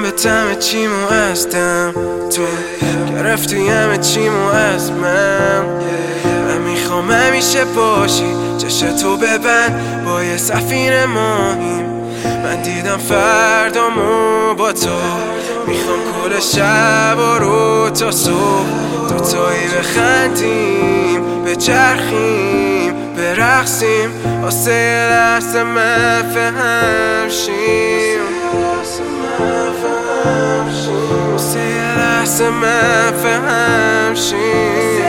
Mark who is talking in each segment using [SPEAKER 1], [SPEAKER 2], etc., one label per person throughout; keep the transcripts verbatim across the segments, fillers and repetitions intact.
[SPEAKER 1] من به تم چیمو هستم، تو گرفتی همه چیمو از من. من میخوام همیشه باشی، چشم تو ببند، با یه سفینه ماهیم. من دیدم فردامو با تو، میخوام کل شب و رو تا صبح دوتایی بخندیم، بچرخیم، برقصیم، واسه یه لحظه مفهم شیم، واسه یه لحظه مفهم شیم،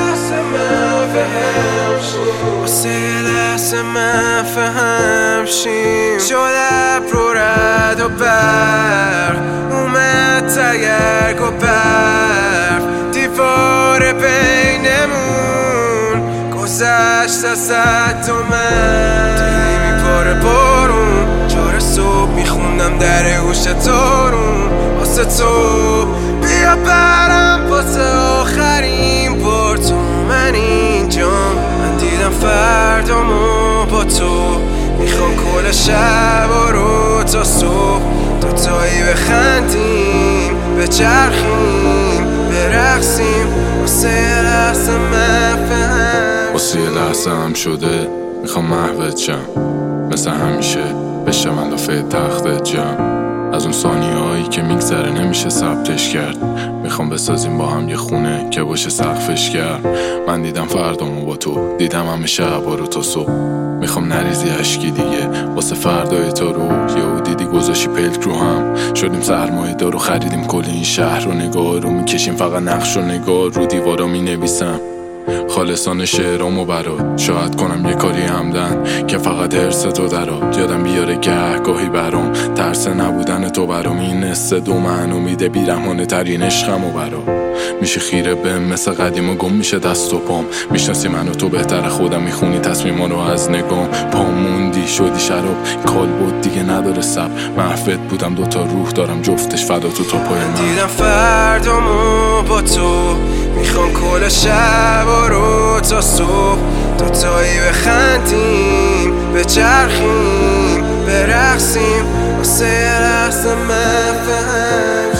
[SPEAKER 1] واسه یه لحظه مفهم شیم. شده رو رد و برق، اومد تگرگ و برف، دیوار بینمون گذشت از حد و من. دیدی میپاره بارون، چهار صبح میخوندم در گوش تارون واسه تو. بیا برم واسه آخرین بار، تو من اینجا. من دیدم فردامو با تو، میخوام کل شب و رو تا صبح دوتایی بخندیم، بچرخیم، برقصیم، واسه یه لحظه مفهم.
[SPEAKER 2] واسه یه لحظه هم شده میخوام محوت شم، مثل همیشه بشم اندافه تختت جم. از اون ثانیه هایی که میگذره نمیشه ثبتش کرد، میخوام بسازیم با هم یه خونه که باشه سقفش کرد. من دیدم فردامو با تو، دیدم همه شبا رو تا صبح. میخوام نریزی عشقی دیگه واسه فردای تو رو. یهو دیدی گذاشی پلک رو هم، شدیم سرمایه دار و خریدیم کل این شهر رو. نگاه رو میکشیم فقط نقش و نگاه رو دیوارا مینویسم خالصان شعرامو برات. شاید کنم یه کاری همدن که فقط حرس تو درات. یادم بیاره گهگاهی برام ترس نبودن تو برام. این نسه دو من امیده بیرحمانه ترین عشقمو برات. میشه خیره بهم مثل قدیم و گم میشه دست و پام. میشناسی منو تو بهتر خودم، میخونی تصمیما رو از نگام. پام موندی شدی شراب، کال بود دیگه نداره سب. محفت بودم دوتا روح دارم جفتش فدا تو تا پای من.
[SPEAKER 1] دیدم فردامو با تو، میخوام کل شب و رو تا صبح دوتایی بخندیم، بچرخیم، برقصیم، واسه یه لحظه مفهم.